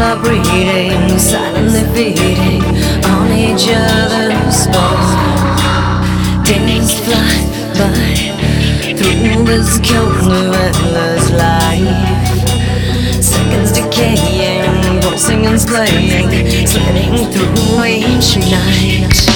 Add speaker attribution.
Speaker 1: are breathing, silently feeding on each other's bones. Days fly by through this cold endless life. Seconds decaying, pulsing and splaying, sliding through each night.